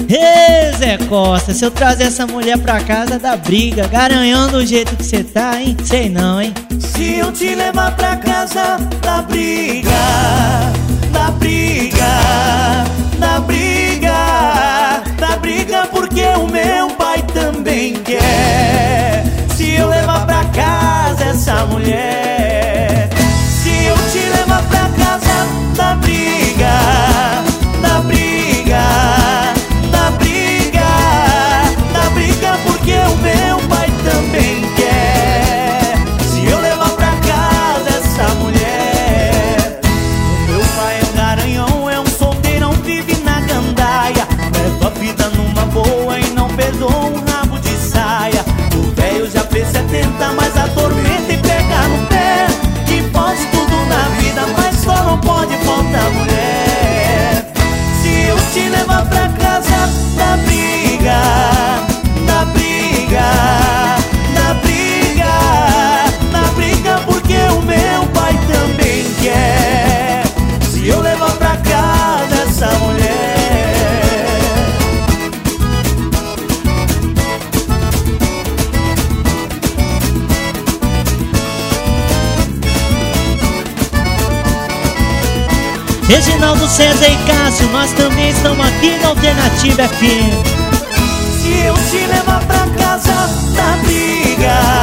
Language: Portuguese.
Ê, Zé Costa, se eu trazer essa mulher pra casa dá briga, garanhando o jeito que cê tá, hein? Sei não, hein? Se eu te levar pra casa dá briga, dá briga, dá briga, dá briga porque o meu pai também quer. Se eu levar pra casa essa mulher, se eu te levar pra casa dá briga, dá briga, dá briga, dá briga porque o meu pai também quer. Se eu levar pra casa essa mulher, o meu pai é um garanhão, é um solteirão, vive na gandaia, leva a vida numa boa e não perdoa um rabo de saia. O velho já fez 70, mas atormenta e pega no pé, que pode tudo na vida, mas só não pode faltar mulher. Se eu te levar pra casa dá briga, dá briga, dá briga, dá briga porque o meu pai também quer. Se eu levar pra casa essa mulher, Reginaldo, César e Cássio, nós também estamos aqui na Alternativa FM. se eu te levar pra casa dá briga,